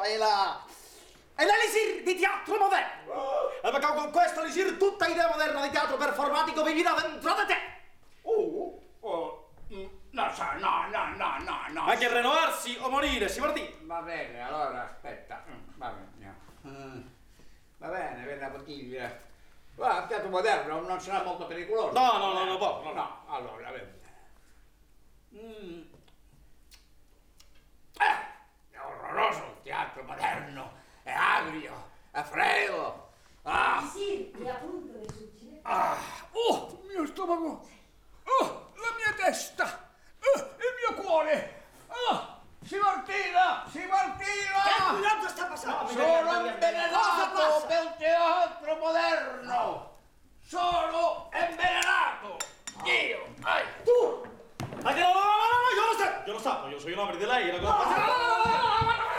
è l'elisir di teatro moderno. E perché con questo elisir tutta idea moderna di teatro performatico vivirà dentro di te. No. Anche a rinnovarsi o morire, si partì. Va bene, allora aspetta. Va bene. Va bene, la bottiglia. Va, il teatro moderno non sarà molto pericoloso. No, allora, va bene. È orroroso il teatro moderno, è agrio, è freddo. Sì, è appunto che succede. Il mio stomaco, la mia testa.